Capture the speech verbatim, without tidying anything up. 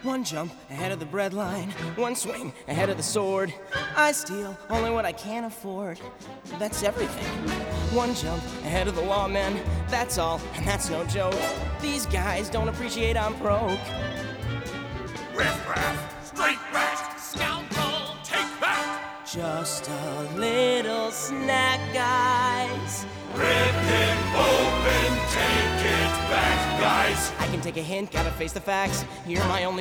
One jump ahead of the bread line, one swing ahead of the sword. I steal only what I can afford. That's everything. One jump ahead of the lawmen, that's all, and that's no joke. These guys don't appreciate I'm broke. Riff-raff, straight-back, scoundrel, take that! Just a little snack, guys. Rip him open, take it back, guys! I can take a hint, gotta face the facts. You're my only